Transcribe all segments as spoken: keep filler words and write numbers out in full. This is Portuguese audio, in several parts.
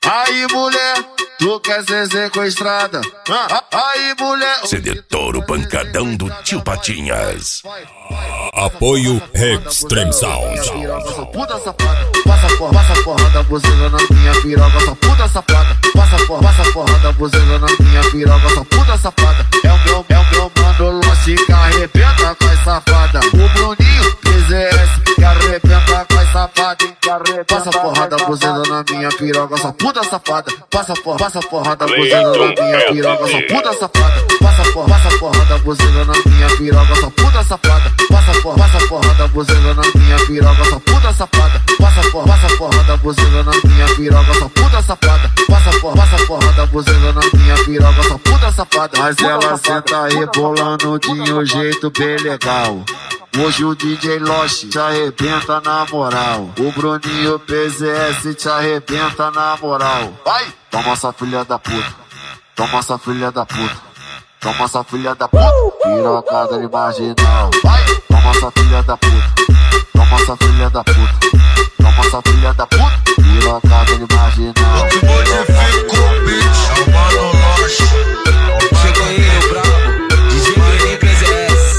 Aí, mulher, tu quer ser sequestrada? Aí, mulher... C D Toro Pancadão do Tio Patinhas. Apoio Extreme Sound. Só puta safada, passa porra, passa porra da buzina na minha piroga. Só puta safada, passa porra, passa porra da buzina na minha piroga. Só puta safada, é o meu, é o meu mano Lost que arrebenta com as safada. O Bruninho, P Z S, que arrebenta com as safada. Passa porra da buzina na minha piroga. Só puta safada, passa porra, passa porra da buzina na minha piroga. Só puta safada, passa porra, passa porra da buzina na minha piroga. Só puta safada, passa porra, passa porra da buzina na minha piroga. Só puta safada, passa porra, passa porra da buzina na minha piroga. Só puta safada, passa porra, passa porra da buzina na minha piroga. Só puta safada. Mas ela senta rebolando de um jeito bem legal. Hoje o D J Lost te arrebenta na moral. O Bruninho P Z S te arrebenta na moral. Vai! Toma essa filha da puta, toma essa filha da puta, toma essa filha da puta, pirocada de marginal. Vai! Toma essa filha da puta, toma essa filha da puta, toma essa filha da puta, pirocada de marginal. Que modificou, bitch, é o Mano Lost. Chegou aí, meu brabo, D J Bruninho P Z S.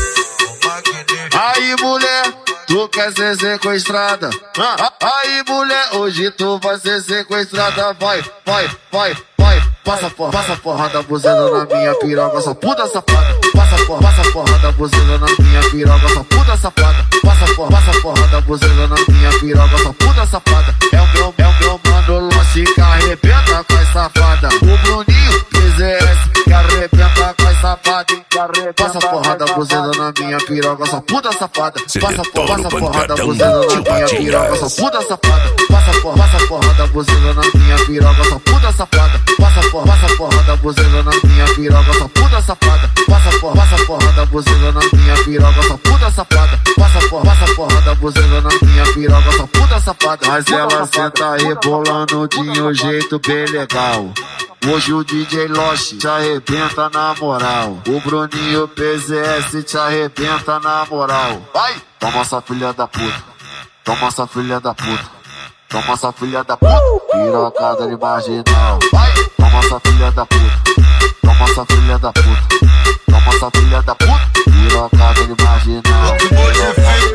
Aí, mulher, tu quer ser sequestrada? Aí, mulher, hoje tu vai ser sequestrada. Vai, vai, vai, vai. Passa porra, passa porra da buzina na minha piroga. Só puta safada, passa porra, passa porra da buzina na minha piroga. Só puta safada, passa porra, passa porra da buzina na minha piroga. Só puta safada, é o meu, é o meu mano Lost que arrebenta com as safada. O Bruninho, P Z S, que arrebenta com as safada. Passa porra da buzina na minha piroga. Só puta safada, passa porra, passa porra da buzina na minha piroga. Só puta safada, passa porra, passa porra da buzina na minha piroga. Só puta safada, passa porra, passa porra da buzina na minha piroga. Só puta safada, passa porra, passa porra da buzina na minha piroga. Só puta safada, passa porra, passa porra da buzina na minha piroga. Só puta safada. Mas ela senta rebolando de um jeito bem legal. Hoje o D J Lost te arrebenta na moral. O Bruninho P Z S te arrebenta na moral. Vai! Toma essa filha da puta, toma essa filha da puta, toma essa filha da puta, pirocada de marginal. Vai! Toma essa filha da puta, toma essa filha da puta, toma essa filha da puta, pirocada de marginal. Que modificou.